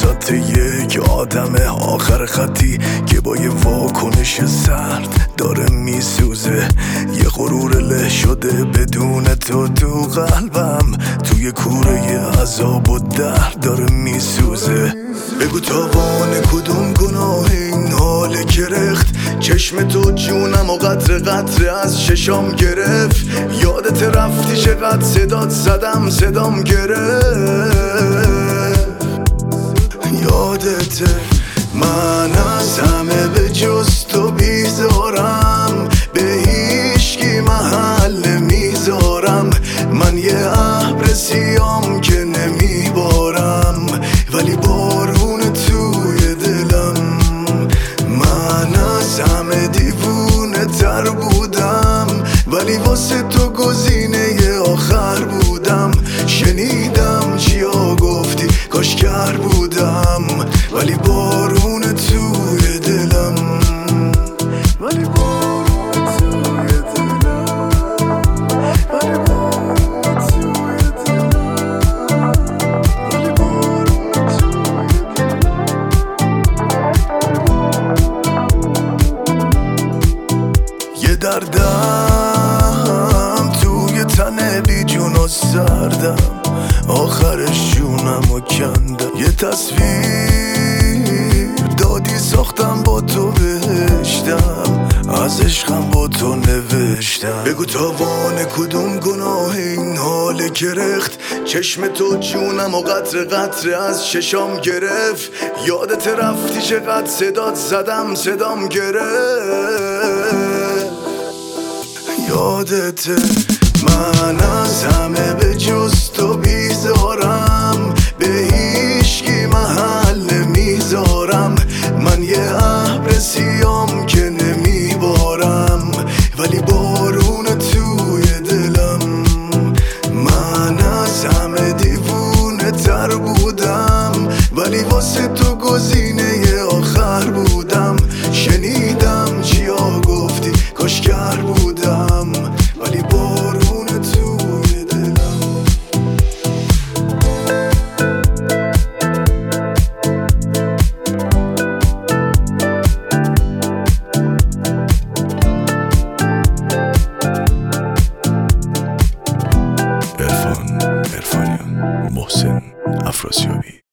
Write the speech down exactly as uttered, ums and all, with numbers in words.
ذات یک آدم آخر خطی که با یه واکنش سرد داره میسوزه. یه غرور له شده بدون تو تو قلبم، توی کوره عذاب و درد داره میسوزه. بگو تاوان کدوم گناه این حال گرفت؟ چشم تو جونم و قطر قطر از ششام گرفت. یادت رفتی چقدر صدات زدم صدام گرفت. یادت من از همه به جز تو بیزارم، به هیچکی محل نمیذارم. من یه ابر سیام که نمیبارم، ولی بارون توی دلم. من از همه دیوونه تر بودم، ولی واسه تو گزینه آخر بودم. شنیدم چیا گفتی کاش کر بودم، ولی بارون توی دلم. ولی بارون توی دلم. ولی بارون توی دلم. ولی بارون توی دلم. یه دردم توی تن بی جون و سردم، آخرش جونم و کندم. یه تصویر دادی ساختم با تو بهشتم، از عشقم با تو نوشتم. بگو تاوان کدوم گناه این حال گرفت؟ چشم تو جونم و قطر قطر از ششام گرفت. یادت رفتی چقدر صدات زدم صدام گرفت. یادت من از همه به جز تو بیزارم، به هیچکی محل نمیذارم. من یه ابر سیام که نمیبارم، ولی بارون توی دلم. من از همه دیوونه تر بودم، ولی واسه تو گزینه آخر بودم. شنیدم چیا گفتی کاش کر بودم، ولی بارون توی دلم. عرفان عرفانیان، محسن افراسیابی.